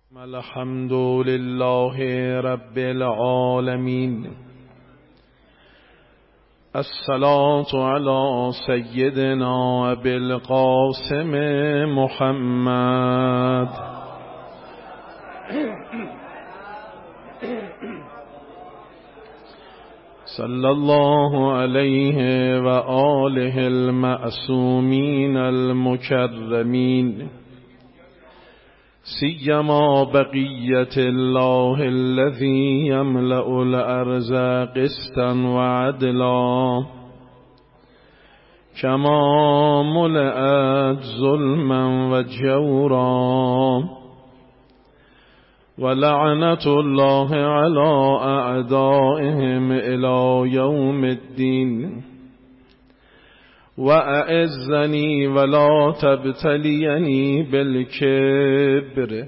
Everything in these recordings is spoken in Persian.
الحمد لله رب العالمين، الصلاة على سيدنا أبي القاسم محمد صلى الله عليه وآله المعصومين المكرمين، سيما بقية الله الذي يملأ الأرض قسطا وعدلا كما ملأت ظلما وجورا، ولعنة الله على أعدائهم إلى يوم الدين، وأعزني ولا تبتليني بالكبر،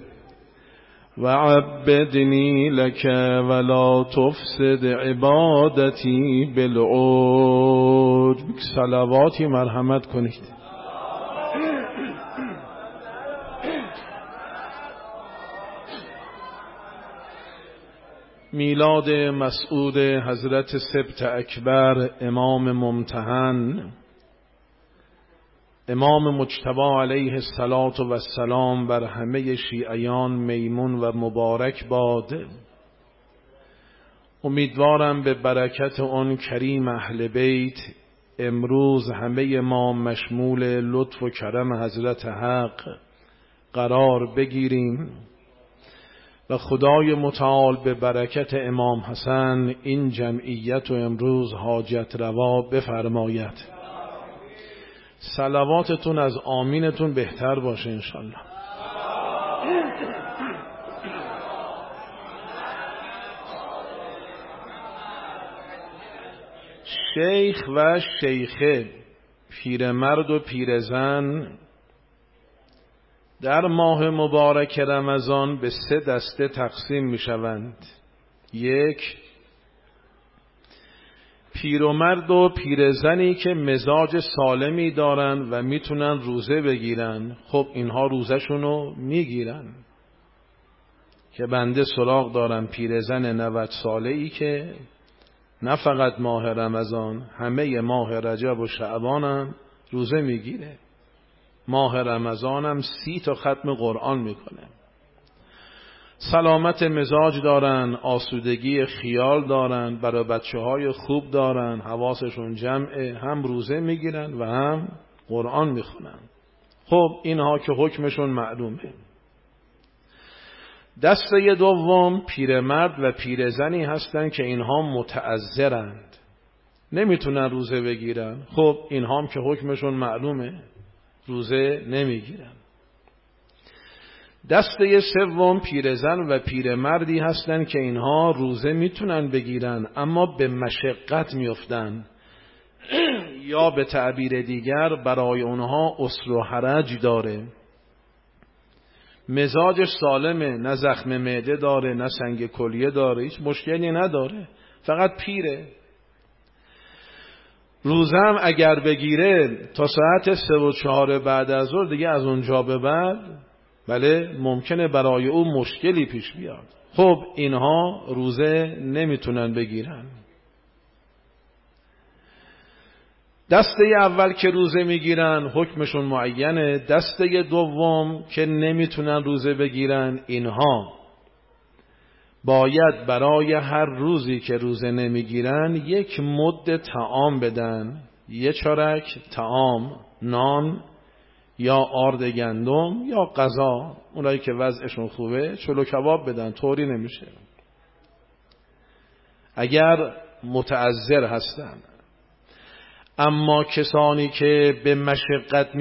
وعبدني لك ولا تفسد عبادتي بالعود. صلواتی مرحمت کنید. میلاد مسعود حضرت سبط اکبر امام ممتحن، امام مجتبی علیه السلام بر همه شیعیان میمون و مبارک باد. امیدوارم به برکت آن کریم اهل بیت امروز همه ما مشمول لطف و کرم حضرت حق قرار بگیریم و خدای متعال به برکت امام حسن این جمعیت و امروز حاجت روا بفرماید. صلواتتون از آمینتون بهتر باشه انشالله. شیخ و شیخه، پیرمرد و پیرزن در ماه مبارک رمضان به 3 دسته تقسیم می شوند. 1، پیرمرد و پیرزنی که مزاج سالمی دارن و میتونن روزه بگیرن، خب اینها روزشونو میگیرن. که بنده سراغ دارم پیرزن 90 ساله‌ای که نه فقط ماه رمضان، همه ماه رجب و شعبان هم روزه میگیره. ماه رمضان هم 30 تا ختم قرآن میکنه. سلامت مزاج دارن، آسودگی خیال دارن، برای بچه‌های خوب دارن، حواسشون جمعه، هم روزه میگیرن و هم قرآن میخونن. خب اینها که حکمشون معلومه. دسته دوم پیرمرد و پیرزنی هستن که اینها متعذرند، نمیتونن روزه بگیرن. خب اینها هم که حکمشون معلومه، روزه نمیگیرن. دسته سوم پیرزن و پیرمردی هستند که اینها روزه میتونن بگیرن اما به مشقت میافتن یا به تعبیر دیگر برای اونها عسر و حرج داره. مزاج سالمه، نه زخم معده داره نه سنگ کلیه داره، هیچ مشکلی نداره، فقط پیره. روزه هم اگر بگیره تا ساعت 3 و 4 بعد از ظهر دیگه از اونجا به بعد بله ممکنه برای او مشکلی پیش بیاد. خب اینها روزه نمیتونن بگیرن. دسته اول که روزه میگیرن حکمشون معینه. دسته دوم که نمیتونن روزه بگیرن، اینها باید برای هر روزی که روزه نمیگیرن 1 مد طعام بدن، 1 چارک طعام، نان یا آرد گندم یا غذا. اونایی که وضعشون خوبه چلو کباب بدن، طوری نمیشه اگر متعذر هستن. اما کسانی که به مشقت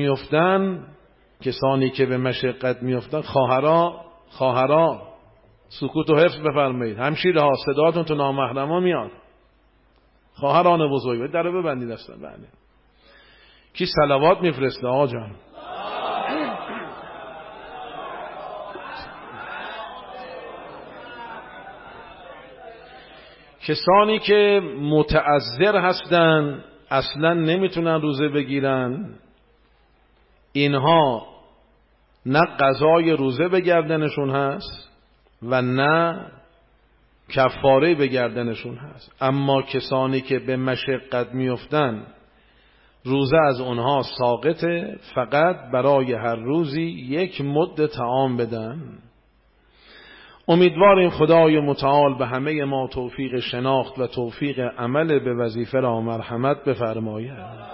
میافتن، خواهرها سکوت و حفظ بفرمایید. همشیره ها صداتون تو نامحرما میاد. خواهران بزرگ در رو ببندید اصلا. بله کی صلوات میفرسته آقا جان؟ کسانی که متعذر هستن اصلا نمیتونن روزه بگیرن، اینها نه قضای روزه به گردنشون هست و نه کفاره به گردنشون هست. اما کسانی که به مشقت میافتن روزه از اونها ساقطه، فقط برای هر روزی یک مد طعام بدن. امیدواریم خدای متعال به همه ما توفیق شناخت و توفیق عمل به وظیفه را مرحمت بفرماید.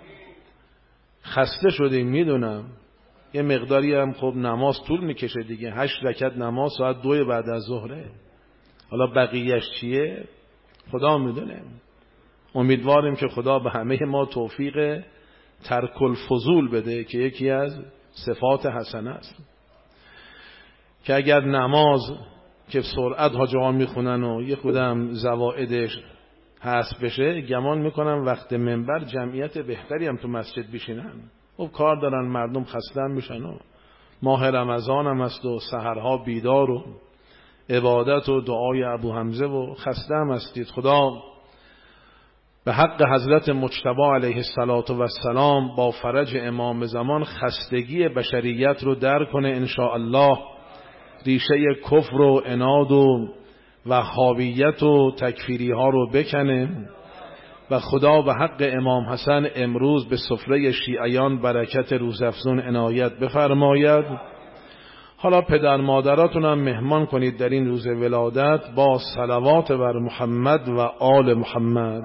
خسته شدیم میدونم، یه مقداری هم خب نماز طول میکشه دیگه، 8 رکعت نماز ساعت 2 بعد از ظهره، حالا بقیهش چیه خدا میدونه. امیدواریم که خدا به همه ما توفیق ترک الفضول بده که یکی از صفات حسنه است، که اگر نماز که سرعت حاجیان میخونن و یه خودم زوائدش حذف بشه، گمان میکنم وقت منبر جمعیت بهتری هم تو مسجد بشینن. خب کار دارن، مردم خسته میشن و ماه رمضان هم است و سحرها بیدار و عبادت و دعای ابو حمزه و خسته هم هستید. خدا به حق حضرت مجتبی علیه السلام با فرج امام زمان خستگی بشریت رو در کنه انشاءالله، ریشه کفر و عناد و وهابیت و تکفیری ها رو بکنه و خدا به حق امام حسن امروز به سفره شیعیان برکت روزافزون عنایت بفرماید. حالا پدر مادراتون هم مهمان کنید در این روز ولادت با صلوات بر محمد و آل محمد.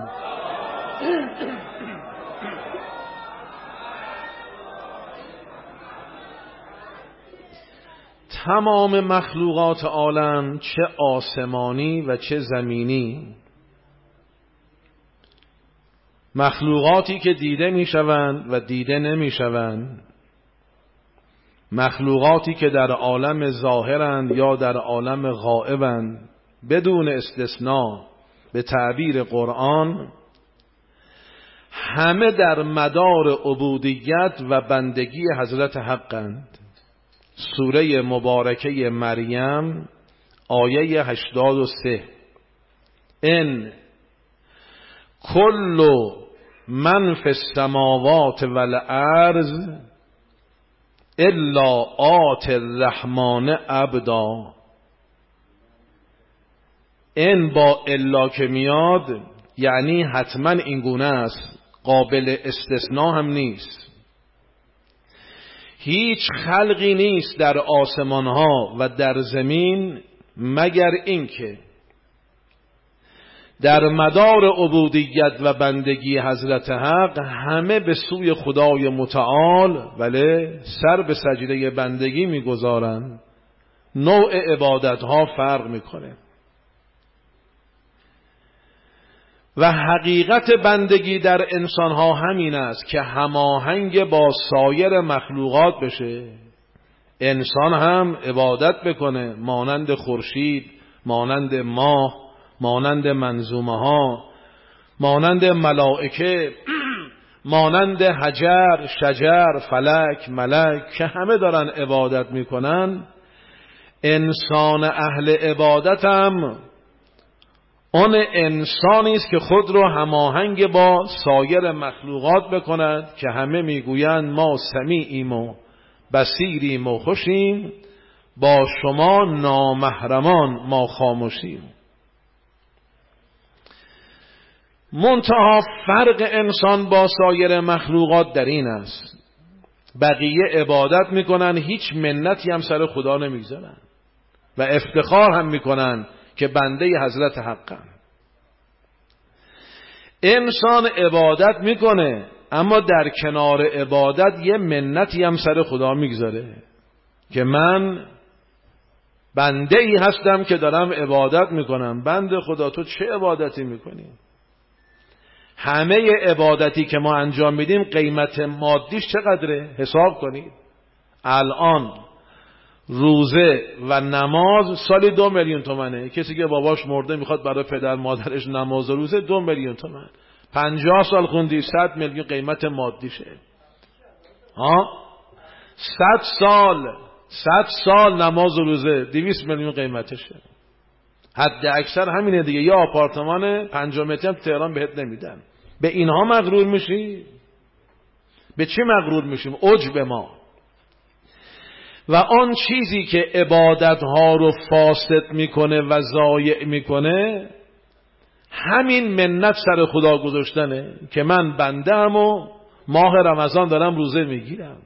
تمام مخلوقات عالم، چه آسمانی و چه زمینی، مخلوقاتی که دیده میشوند و دیده نمیشوند، مخلوقاتی که در عالم ظاهرند یا در عالم غائبند، بدون استثناء به تعبیر قرآن همه در مدار عبودیت و بندگی حضرت حقند. سوره مبارکه مریم آیه 83: ان کل من فی السماوات والارض الا آت الرحمن عبدا. این با الا که میاد یعنی حتما این گونه است، قابل استثناء هم نیست. هیچ خلقی نیست در آسمان ها و در زمین مگر اینکه در مدار عبودیت و بندگی حضرت حق همه به سوی خدای متعال ولی سر به سجده بندگی میگذارند. نوع عبادت ها فرق میکنه و حقیقت بندگی در انسان ها همین است که هماهنگ با سایر مخلوقات بشه. انسان هم عبادت بکنه مانند خورشید، مانند ماه، مانند منظومه ها، مانند ملائکه، مانند حجر، شجر، فلک، ملک که همه دارن عبادت میکنن. انسان اهل عبادت هم اون انسانی است که خود رو هماهنگ با سایر مخلوقات بکند که همه میگویند ما سمیعیم و بصیریم و خوشیم، با شما نامحرمان ما خاموشیم. منتها فرق انسان با سایر مخلوقات در این است بقیه عبادت میکنن، هیچ منتی هم سر خدا نمیگذارن و افتخار هم میکنن که بنده حضرت حقن. انسان عبادت میکنه اما در کنار عبادت یه منتی هم سر خدا میگذاره که من بنده ای هستم که دارم عبادت میکنم. بنده خدا تو چه عبادتی میکنی؟ همه عبادتی که ما انجام میدیم قیمت مادیش چقدره؟ حساب کنید. الان روزه و نماز سالی 2 میلیون تومنه. کسی که باباش مرده میخواد برای پدر مادرش نماز و روزه 2 میلیون تومن. 50 سال خوندی 100 میلیون قیمت مادیشه. 100 سال نماز و روزه 200 میلیون قیمتشه. حد اکثر همینه دیگه. یا آپارتمان 5 متری هم تهران بهت نمیدن. به اینها مغرور میشی؟ به چی مغرور میشیم؟ عجب ما. و آن چیزی که عبادتها رو فاسد میکنه و ضایع میکنه همین منت سر خدا گذاشتنه که من بنده‌ام و ماه رمضان دارم روزه میگیرم،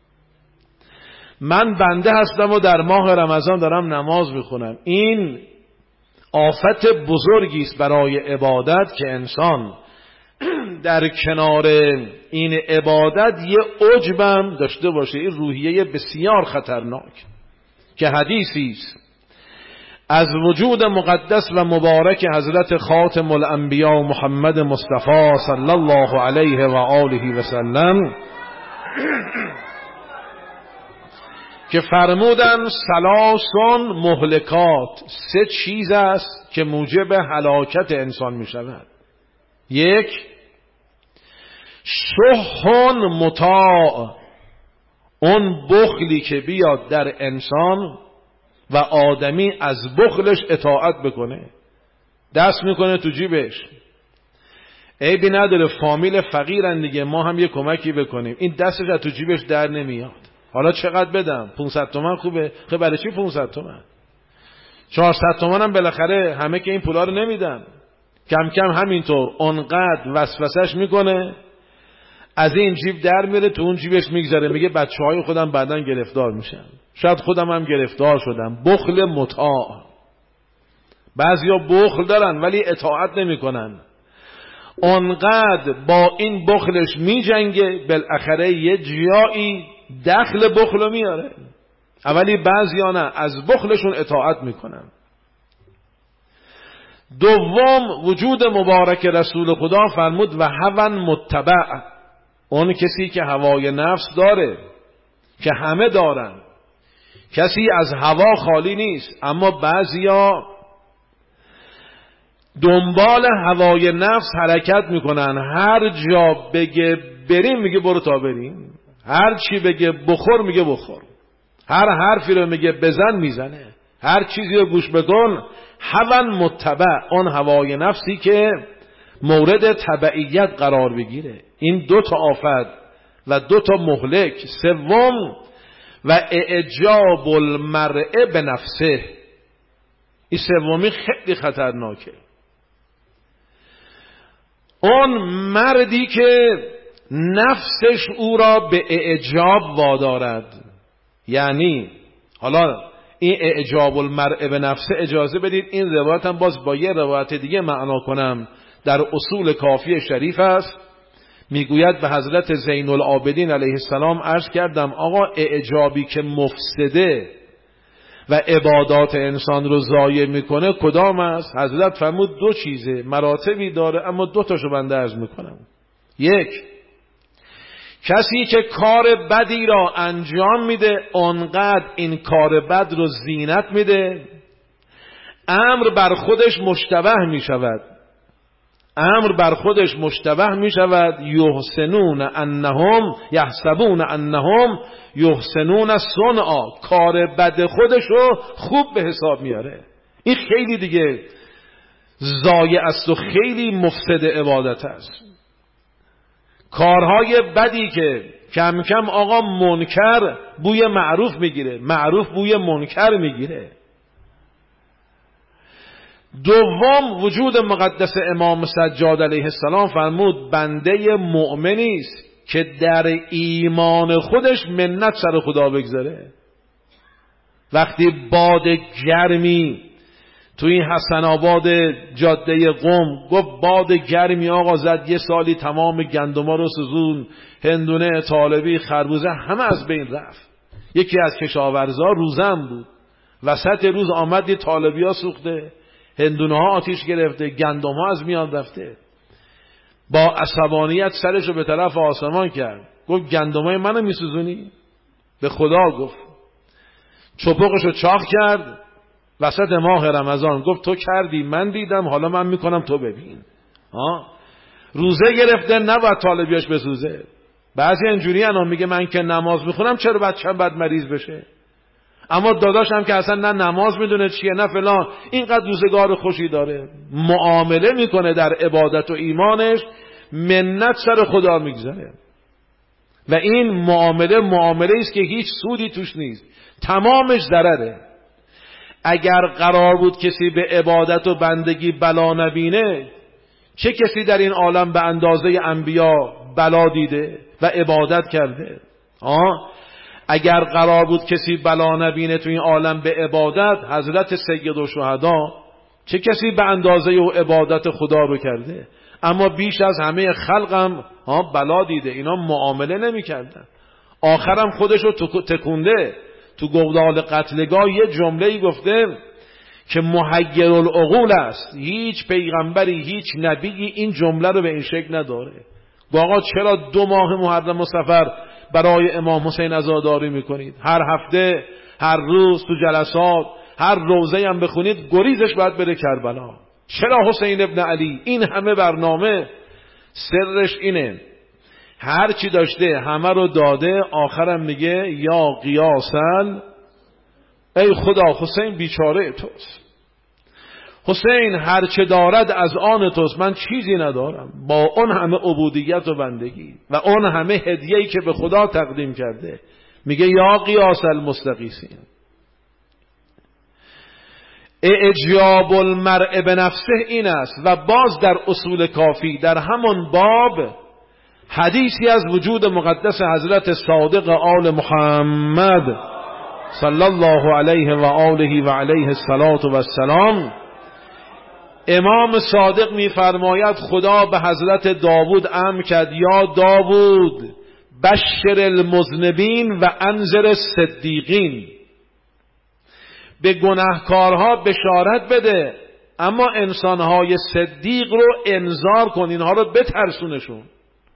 من بنده هستم و در ماه رمضان دارم نماز میخونم. این آفت بزرگی است برای عبادت که انسان در کنار این عبادت یه عجبم داشته باشه. این روحیه بسیار خطرناک که حدیثی است از وجود مقدس و مبارک حضرت خاتم الانبیاء محمد مصطفی صلی الله علیه و آله و سلم که فرمودن ثلاث مهلکات، 3 چیز است که موجب هلاکت انسان می شود. 1 شح مطاع، اون بخلی که بیاد در انسان و آدمی از بخلش اطاعت بکنه، دست میکنه تو جیبش، عیبی نداره فامیل فقیرن دیگه، ما هم یه کمکی بکنیم، این دستش از تو جیبش در نمیاد. حالا چقدر بدم؟ 500 تومن خوبه. خب برای چی 500 تومن؟ 400 تومن هم بالاخره همه که این پولا رو نمیدن. کم کم همینطور اونقدر وسوسش میکنه، از این جیب در میره تو اون جیبش میگذاره، میگه بچه‌های خودم بعداً گرفتار میشن، شاید خودم هم گرفتار شدم. بخل مطاع. بعضیا بخل دارن ولی اطاعت نمیکنن، اونقدر با این بخلش میجنگه، بالاخره یه جایی دخل بخل میاره. اولی بعضیا نه، از بخلشون اطاعت میکنن. دوم وجود مبارک رسول خدا فرمود و هوى متبع، اون کسی که هوای نفس داره که همه دارن، کسی از هوا خالی نیست، اما بعضیا دنبال هوای نفس حرکت میکنن. هر جا بگه بریم میگه برو تا بریم، هر چی بگه بخور میگه بخور، هر حرفی رو میگه بزن میزنه، هر چیزی رو گوش بکن. هوى متبع، اون هوای نفسی که مورد تبعیت قرار بگیره. این 2 آفت و 2 مهلک. سوم و اعجاب المرء به نفسه، این سومی خیلی خطرناکه. اون مردی که نفسش او را به اعجاب وادارد، یعنی حالا این اعجاب المرء به نفسه، اجازه بدید این روایت هم باز با یه روایت دیگه معنا کنم. در اصول کافی شریف است، میگوید به حضرت زین العابدین علیه السلام عرض کردم آقا اعجابی که مفسده و عبادات انسان رو ضایع میکنه کدام است؟ حضرت فرمود 2 چیزه، مراتبی داره اما 2 تاشو بنده عرض میکنم. 1 کسی که کار بدی را انجام میده، اونقدر این کار بد رو زینت میده، امر بر خودش مشتبه میشود، امر بر خودش مشتبه میشود. یحسنون انهم یحسبون انهم یحسنون صنعا، کار بد خودش رو خوب به حساب میاره. این خیلی دیگه ضایع است و خیلی مفسد عبادت است. کارهای بدی که کم کم آقا منکر بوی معروف میگیره، معروف بوی منکر میگیره. دوم وجود مقدس امام سجاد علیه السلام فرمود بنده مؤمنی است که در ایمان خودش منت سر خدا بگذاره. وقتی باد گرمی تو این حسن آباد جاده قم گفت باد گرمی آقا زد، 1 سالی تمام گندما رو سوزون، هندونه، طالبی، خربوزه همه از بین رفت. یکی از کشاورزا روزم بود، وسط روز آمد یه طالبی ها سوخته، هندونه ها آتیش گرفته، گندم ها از میان رفته. با عصبانیت سرش رو به طرف آسمان کرد، گفت گندم های منو میسوزونی؟ به خدا گفت. چپقش رو چاق کرد وسط ماه رمضان، گفت تو کردی من دیدم، حالا من میکنم تو ببین. روزه گرفته نباید طالبیاش بسوزه. بعضی اینجوری انا میگه من که نماز میخونم چرا بچه‌م بد مریض بشه؟ اما داداشم که اصلا نه نماز میدونه چیه نه فلان، اینقدر روزگار خوشی داره، معامله میکنه در عبادت و ایمانش، منت سر خدا میگذاره. و این معامله است که هیچ سودی توش نیست. تمامش ضرره. اگر قرار بود کسی به عبادت و بندگی بلا نبینه، چه کسی در این عالم به اندازه انبیا بلا دیده و عبادت کرده؟ اگر قرار بود کسی بلا نبینه تو این عالم به عبادت، حضرت سید الشهدا چه کسی به اندازه او عبادت خدا رو کرده؟ اما بیش از همه خلقم بلا دیده. اینا معامله نمی کردن. آخرم خودشو تکونده. تو گودال قتلگاه یه جمله‌ای گفته که محیر العقول است. هیچ پیغمبری، هیچ نبی این جمله رو به این شکل نداره. آقا چرا 2 ماه محرم و صفر برای امام حسین عزاداری میکنید؟ هر هفته، هر روز تو جلسات، هر روزه هم بخونید گریزش باید بره کربلا. چرا حسین ابن علی؟ این همه برنامه سرش اینه، هر چی داشته همه رو داده، آخرم میگه یا قیاسن، ای خدا حسین بیچاره توست، حسین هر چه دارد از آن توست، من چیزی ندارم. با اون همه عبودیت و بندگی و اون همه هدیه‌ای که به خدا تقدیم کرده، میگه یا قیاس المستغیثین. اعجاب المرء بنفسه این است. و باز در اصول کافی در همون باب حدیثی از وجود مقدس حضرت صادق آل محمد صلی الله علیه و آله و علیه الصلاة و السلام، امام صادق می‌فرماید خدا به حضرت داوود امر کرد یا داوود بشر المذنبین و انذر الصدیقین، به گناهکارها بشارت بده اما انسانهای صدیق رو انذار کن، اینها رو بترسونشون.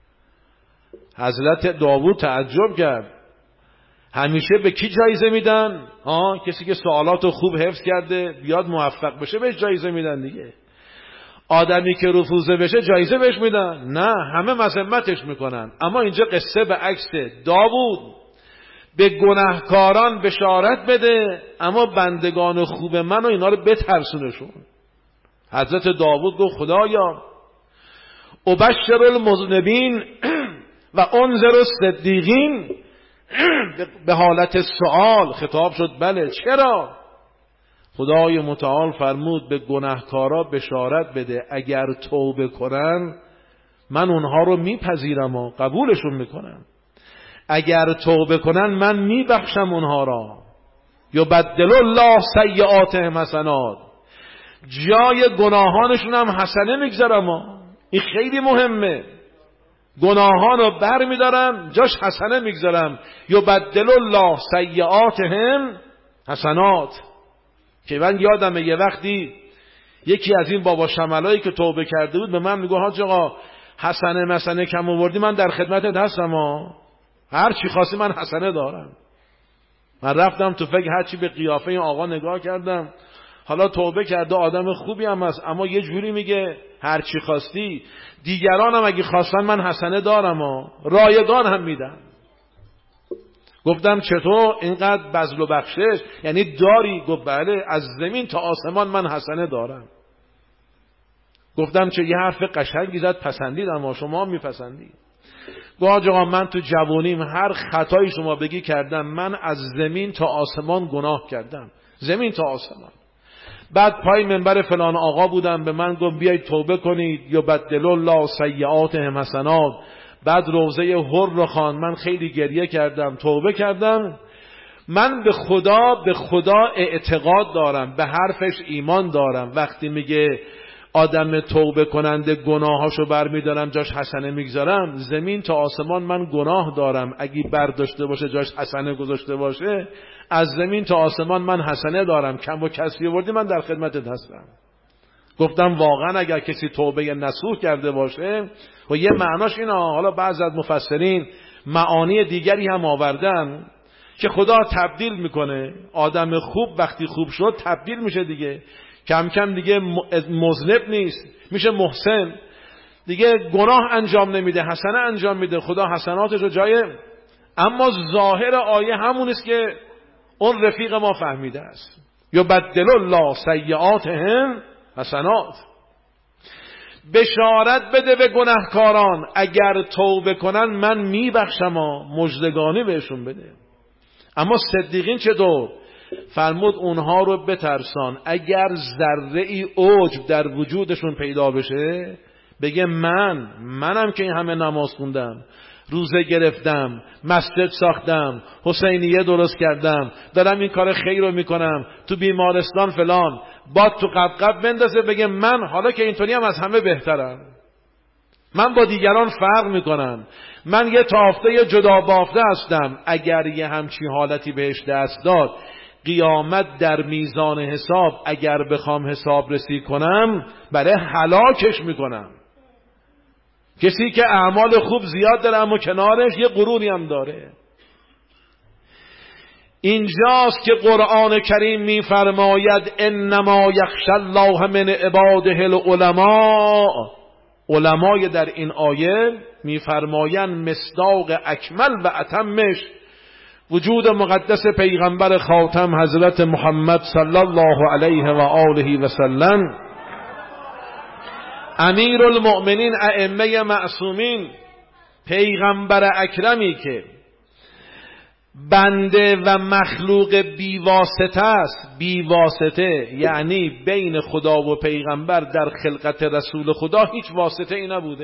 حضرت داوود تعجب کرد. همیشه به کی جایزه میدن؟ کسی که سوالاتو خوب حفظ کرده بیاد موفق بشه بهش جایزه میدن دیگه. آدمی که رفوزه بشه جایزه بهش میدن؟ نه، همه مذمتش میکنن. اما اینجا قصه به عکسه. داوود به گناهکاران بشارت بده اما بندگان خوب من و اینا رو بترسونشون. حضرت داوود گفت خدایا ابشر المذنبین و انذر الصدیقین. به حالت سوال خطاب شد. بله، چرا؟ خدای متعال فرمود به گناهکارا بشارت بده اگر توبه کنن من اونها رو میپذیرم و قبولشون میکنم. اگر توبه کنن من میبخشم اونها را. یبدل الله سیئاتهم حسنات، جای گناهانشون هم حسنه میگذارم. این خیلی مهمه. گناهان رو بر میدارم جاش حسنه میگذارم. یبدل الله سیئاتهم حسنات. که من یادمه یه وقتی یکی از این بابا شملایی که توبه کرده بود به من میگه حاج آقا حسنه مسنه کم آوردی من در خدمتت هستم هر چی خواستی من حسنه دارم. من رفتم تو فکر هر چی به قیافه این آقا نگاه کردم. حالا توبه کرده آدم خوبی هم هست اما یه جوری میگه هر چی خواستی، دیگرانم اگه خواستن من حسنه دارم رایگان هم میدم. گفتم چطور اینقدر بذل و بخشش یعنی داری؟ گفت بله، از زمین تا آسمان من حسنه دارم. گفتم چه یه حرف قشنگی زد، پسندیدم و شما میپسندید. گفت آقا من تو جوانیم هر خطایی شما بگی کردم، من از زمین تا آسمان گناه کردم، زمین تا آسمان. بعد پای منبر فلان آقا بودم به من گفت بیایید توبه کنید یبدل الله سیئاتهم حسنات. بعد روزه حر رو خواند. من خیلی گریه کردم، توبه کردم. من به خدا اعتقاد دارم، به حرفش ایمان دارم. وقتی میگه آدم توبه کننده گناهاشو برمیدارم جاش حسنه میگذارم، زمین تا آسمان من گناه دارم، اگه برداشته باشه جاش حسنه گذاشته باشه، از زمین تا آسمان من حسنه دارم، کم و کسری آوردی من در خدمتت هستم. گفتم واقعا اگر کسی توبه نصوح کرده باشه و یه معناش اینه، حالا بعضی از مفسرین معانی دیگری هم آوردن که خدا تبدیل میکنه. آدم خوب وقتی خوب شد تبدیل میشه دیگه، کم کم دیگه مذنب نیست، میشه محسن دیگه، گناه انجام نمیده، حسنه انجام میده، خدا حسناتش رو جای. اما ظاهر آیه همون است که اون رفیق ما فهمیده است، یبدل الله سیئاتهم حسنات. بشارت بده به گناهکاران اگر توبه کنن من میبخشم، مژدگانی بهشون بده. اما صدیقین چطور؟ فرمود اونها رو بترسان اگر ذره ای عجب در وجودشون پیدا بشه، بگه منم که این همه نماز خوندم، روزه گرفتم، مسجد ساختم، حسینیه درست کردم، دارم این کار خیر رو میکنم، تو بیمارستان فلان، باد تو قبقب بندازه، بگه من حالا که اینطوری هم از همه بهترم، من با دیگران فرق میکنم، من یه تافته یه جدا بافته هستم. اگر یه همچی حالتی بهش دست داد، قیامت در میزان حساب اگر بخوام حساب رسی کنم، برای هلاکش میکنم. کسی که اعمال خوب زیاد داره اما کنارش یه غروری هم داره. اینجاست که قرآن کریم میفرماید انما یخشی الله من عباده العلماء. علمای در این آیه میفرمایند مصداق اکمل و اتمش وجود مقدس پیغمبر خاتم حضرت محمد صلی الله علیه و آله و سلم، امیر المؤمنین، ائمه معصومین، پیغمبر اکرمی که بنده و مخلوق بیواسطه است. بیواسطه یعنی بین خدا و پیغمبر در خلقت رسول خدا هیچ واسطه ای نبوده.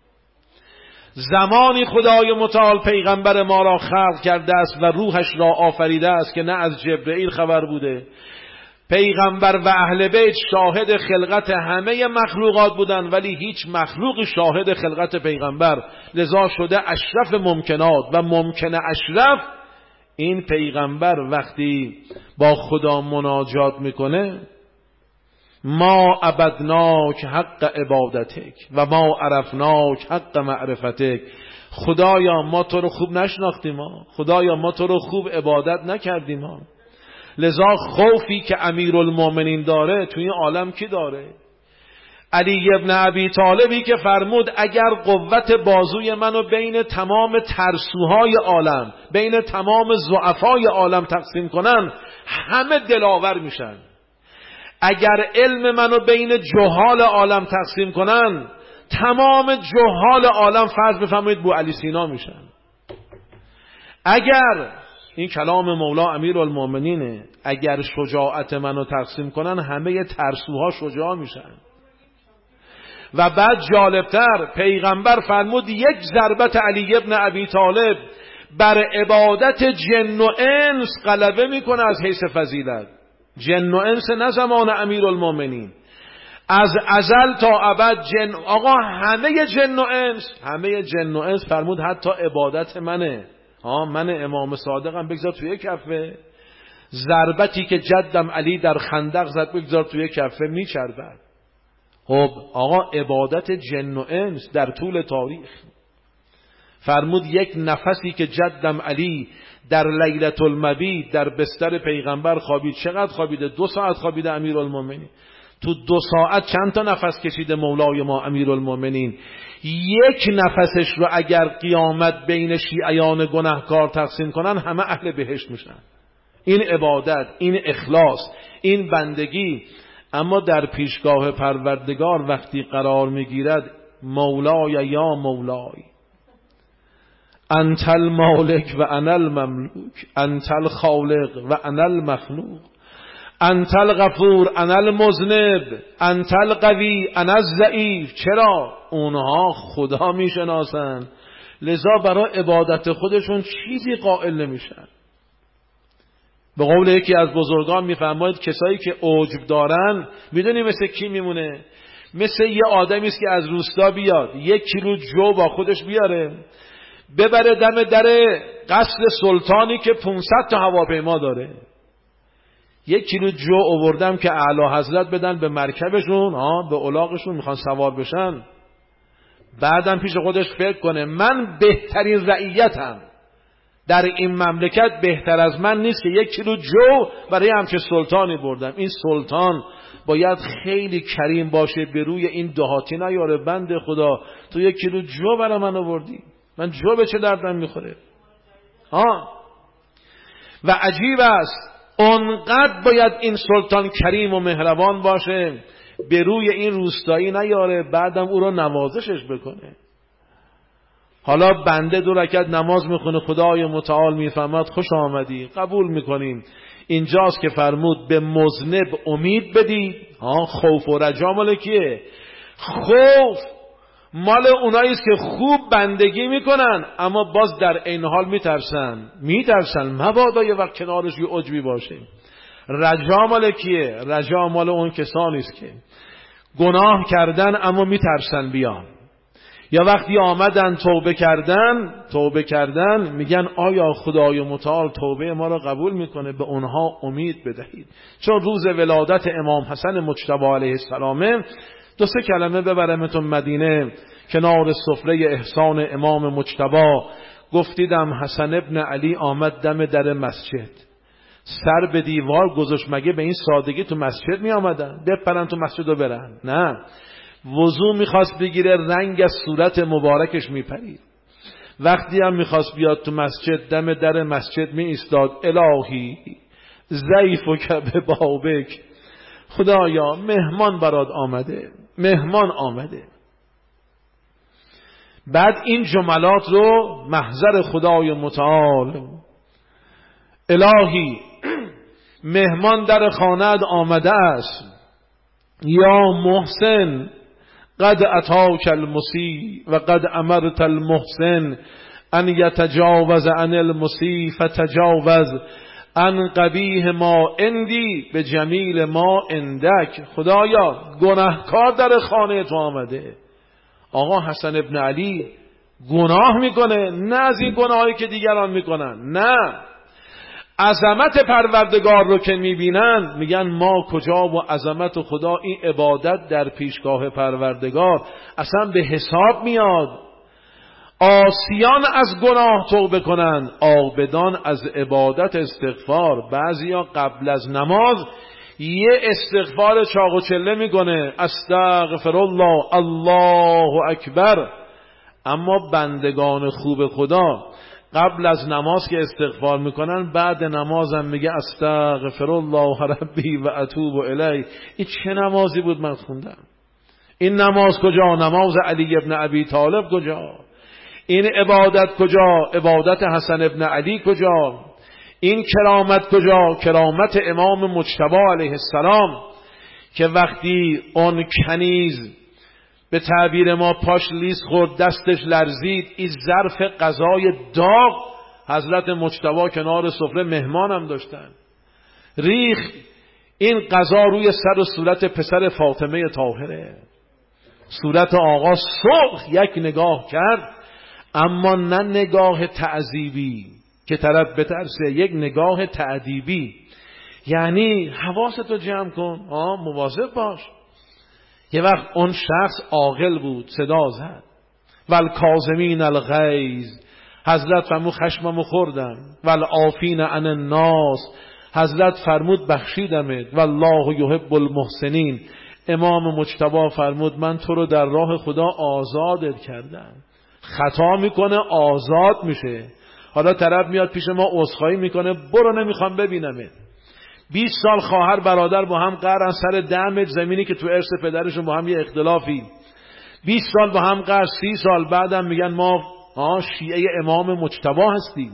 زمانی خدای متعال پیغمبر ما را خلق کرده است و روحش را آفریده است که نه از جبرئیل خبر بوده. پیغمبر و اهل بیت شاهد خلقت همه مخلوقات بودند، ولی هیچ مخلوقی شاهد خلقت پیغمبر، لذا شده اشرف ممکنات و ممکن اشرف. این پیغمبر وقتی با خدا مناجات میکنه، ما عبدناک حق عبادتک و ما عرفناک حق معرفتک. خدایا ما تو رو خوب نشناختیم، خدایا ما تو رو خوب عبادت نکردیم. لذا خوفی که امیرالمومنین داره توی این عالم کی داره؟ علی ابن ابی طالبی که فرمود اگر قوت بازوی منو بین تمام ترسوهای عالم، بین تمام ضعفای عالم تقسیم کنن، همه دلاور میشن. اگر علم منو بین جهال عالم تقسیم کنن، تمام جهال عالم فرض بفرمایید بو علی سینا میشن. اگر این کلام مولا امیرالمومنینه، اگر شجاعت منو تقسیم کنن، همه ترسوها شجاع میشن. و بعد جالبتر پیغمبر فرمود یک ضربت علی ابن ابی طالب بر عبادت جن و انس غلبه میکنه از حیث فضیلت. جن و انس نه زمان امیرالمومنین، از ازل تا ابد جن. آقا همه جن و انس، همه جن و انس فرمود حتی عبادت منه. من امام صادقم بگذار توی کفه. ضربتی که جدم علی در خندق زد بگذار توی کفه، میچربد. خب آقا عبادت جن و انس در طول تاریخ، فرمود یک نفسی که جدم علی در لیلة المبیت در بستر پیغمبر خوابید. چقدر خوابیده؟ 2 ساعت خوابیده امیرالمومنین. تو 2 ساعت چند تا نفس کشیده مولای ما امیرالمومنین؟ یک نفسش رو اگر قیامت بین شیعیان گناهکار تقسیم کنن، همه اهل بهشت میشن. این عبادت، این اخلاص، این بندگی. اما در پیشگاه پروردگار وقتی قرار میگیرد، مولای یا مولای، انت المالک و انا المملوک، انت الخالق و انا المخلوق، انت الغفور انا المذنب، انت القوی انا الضعیف. چرا؟ اونها خدا میشناسن، لذا برای عبادت خودشون چیزی قائل نمیشن. به قول یکی از بزرگان میفرماید کسایی که عجب دارن، میدونی مثل کی میمونه؟ مثل یه آدمی است که از روستا بیاد 1 کیلو جو با خودش بیاره، ببره دم در قصر سلطانی که 500 تا هواپیما داره. 1 کیلو جو آوردم که اعلی حضرت بدن به مرکبشون، به الاغشون، میخوان سوار بشن. بعدم پیش خودش فکر کنه من بهترین رعیتم در این مملکت، بهتر از من نیست که 1 کیلو جو برای همچه سلطانی بردم. این سلطان باید خیلی کریم باشه، به روی این دهاتی نیاره. بنده خدا تو 1 کیلو جو برای من آوردی، من جو به چه دردم میخوره؟ و عجیب است اونقدر باید این سلطان کریم و مهربان باشه، به روی این روستایی نیاره، بعدم او رو نوازشش بکنه. حالا بنده 2 رکعت نماز میخونه، خدای متعال میفهمد خوش آمدی، قبول میکنیم. اینجاست که فرمود به مذنب امید بدید. خوف و رجا مال کیه؟ خوف مال اونایی است که خوب بندگی میکنن اما باز در این حال میترسن مبادا یه وقت کنارش یه عجبی باشه. رجا مال کیه؟ رجا مال اون کسانی است که گناه کردن اما میترسن بیان، یا وقتی آمدن توبه کردن میگن آیا خدای متعال توبه ما را قبول میکنه؟ به اونها امید بدهید. چون روز ولادت امام حسن مجتبی علیه السلام 2-3 کلمه ببرمتون مدینه کنار سفره احسان امام مجتبی. گفتیدم حسن ابن علی آمد دم در مسجد، سر به دیوار گذاشت. مگه به این سادگی تو مسجد می آمدن بپرن تو مسجد و برن؟ نه، وضو میخواست بگیره رنگ از صورت مبارکش میپرید. وقتی هم میخواست بیاد تو مسجد دم در مسجد می ایستاد الهی ضعیف و کبه بابک، خدایا مهمان برات آمده. بعد این جملات رو محضر خدای متعال، الهی مهمان در خانه‌ات آمده است، یا محسن قد اتاک المسی و قد امرت المحسن ان یتجاوز عن المسی فتجاوز عن قبیح ما عندی به جمیل ما عندک. خدایا گناهکار در خانه تو آمده. آقا حسن ابن علی گناه میکنه، نه از این گناهایی که دیگران میکنن، نه، عظمت پروردگار رو که میبینن میگن ما کجا و عظمت خدا، این عبادت در پیشگاه پروردگار اصلا به حساب میاد. عاصیان از گناه توبه کنن، عابدان از عبادت استغفار. بعضیا قبل از نماز یه استغفار چاق و چله میکنه، استغفر الله، الله اکبر. اما بندگان خوب خدا قبل از نماز که استغفار میکنن بعد نماز هم میگه استغفر الله ربی و اتوب الیه. این چه نمازی بود من خوندم؟ این نماز کجا؟ نماز علی ابن ابی طالب کجا؟ این عبادت کجا؟ عبادت حسن ابن علی کجا؟ این کرامت کجا؟ کرامت امام مجتبی علیه السلام که وقتی اون کنیز به تعبیر ما پاش لیز خورد، دستش لرزید، این ظرف غذای داغ حضرت مجتبی کنار سفره مهمانم داشتن، ریخت این غذا روی سر و صورت پسر فاطمه طاهره. صورت آقا سرخ، یک نگاه کرد، اما نه نگاه تعذیبی که طرف بترسه، یک نگاه تعذیبی. یعنی حواستو جمع کن، مواظب باش. یه وقت اون شخص عاقل بود، صدا زد والکاظمین الغیظ، حضرت فرمود خشممو خوردم، والعافین عن الناس، حضرت فرمود بخشیدمت، والله یحب المحسنین. امام مجتبی فرمود من تو رو در راه خدا آزادت کردم. خطا میکنه آزاد میشه. حالا طرف میاد پیش ما عذرخواهی میکنه، برو نمیخوام ببینمت. 20 سال خواهر برادر با هم قهرن سر 10 متر زمینی که تو ارث پدرشون با هم یه اختلافی، 20 سال با هم قهر، 30 سال بعدم میگن ما شیعه امام مجتبی هستیم.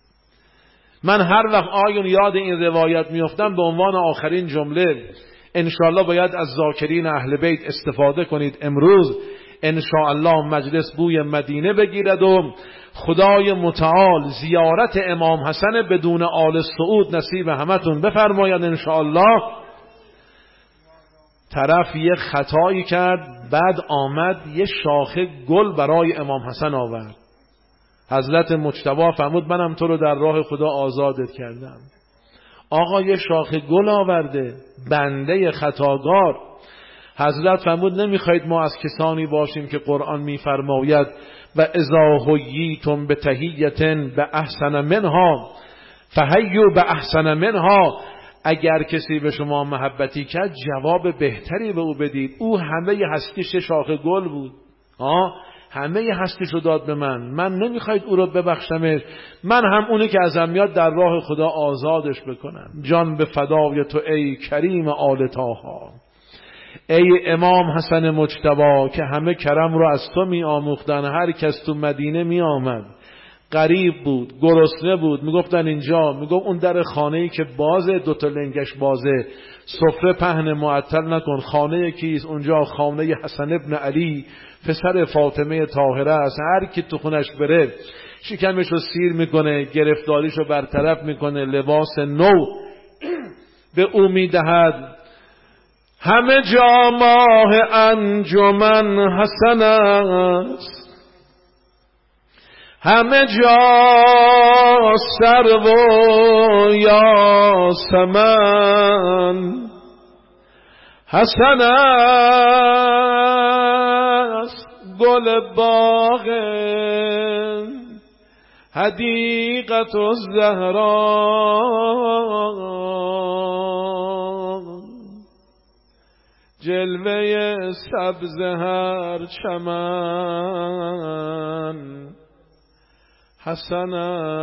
من هر وقت آیون یاد این روایت میافتم به عنوان آخرین جمله، انشاءالله باید از ذاکرین اهل بیت استفاده کنید. امروز انشاءالله مجلس بوی مدینه بگیرد و خدای متعال زیارت امام حسن بدون آل سعود نصیب همتون بفرماید انشاءالله. طرف یه خطایی کرد، بعد آمد یه شاخه گل برای امام حسن آورد. حضرت مجتبی فرمود منم تو رو در راه خدا آزادت کردم. آقا یه شاخه گل آورده، بنده خطاگار. حضرت فرمود نمیخواید ما از کسانی باشیم که قرآن میفرماید و اذا حییتم بتحیة باحسن منها فحیوا باحسن منها. اگر کسی به شما محبتی کرد جواب بهتری به او بدید. او همه هستیش شاخه گل بود، همه هستیش رو داد به من نمیخواید او رو ببخشمش، من هم اونی که ازم میاد در راه خدا آزادش بکنم. جان به فدای تو ای کریم آل طاها. ای امام حسن مجتبی که همه کرم رو از تو می آموختن، هر کس تو مدینه می آمد غریب بود، گرسنه بود، میگفتن اینجا، میگفت اون در خانه‌ای که بازه، دوتا لنگش بازه، سفره پهن، معطل نکن. خانه کیست؟ اونجا خانه حسن ابن علی پسر فاطمه طاهره است. هر کی تو خونش بره شکمش رو سیر میکنه، گرفتاریش رو برطرف میکنه، لباس نو به او میدهد. همه جا ماه انجمن حسن است، همه جا سرو و یاسمن حسن است. گل باغ حدیقت الزهرا، جلوه سبز هر چمن حسن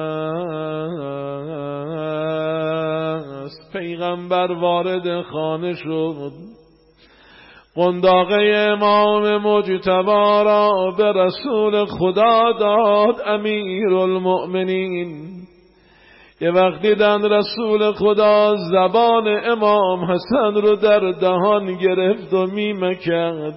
است. پیغمبر وارد خانه شد، قنداقه امام مجتبی را به رسول خدا داد امیرالمؤمنین. یه وقت دیدن رسول خدا زبان امام حسن رو در دهان گرفت و میمکد.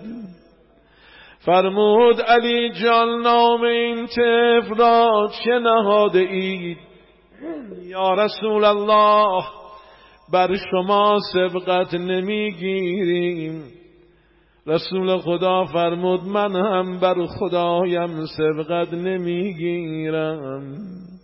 فرمود علی جان نام این طفل را چه نهاده اید؟ یا رسول الله بر شما سبقت نمیگیریم. رسول خدا فرمود من هم بر خدایم سبقت نمیگیرم.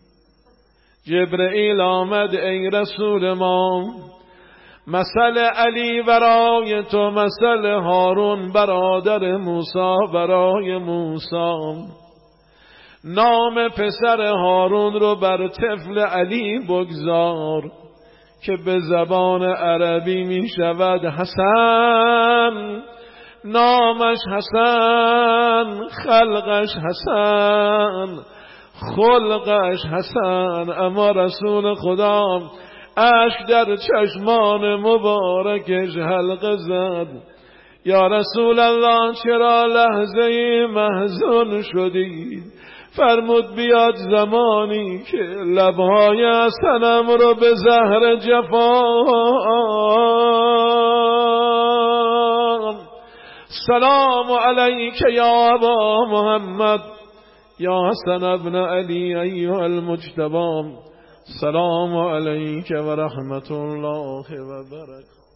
جبرئیل آمد ای رسول ما، مثل علی برای تو مثل هارون برادر موسی برای موسی. نام پسر هارون رو بر طفل علی بگذار که به زبان عربی می شود حسن. نامش حسن، خلقش حسن، خلقش حسن. اما رسول خدا اشک در چشمان مبارکش حلقه زد. یا رسول الله چرا لحظه محزون شدید؟ فرمود بیاد زمانی که لبهای حسنم رو به زهر جفا. سلام علیک یا ابا محمد یا حسن ابن علی ایها المجتبی. سلام علیک و رحمت الله و برکاته.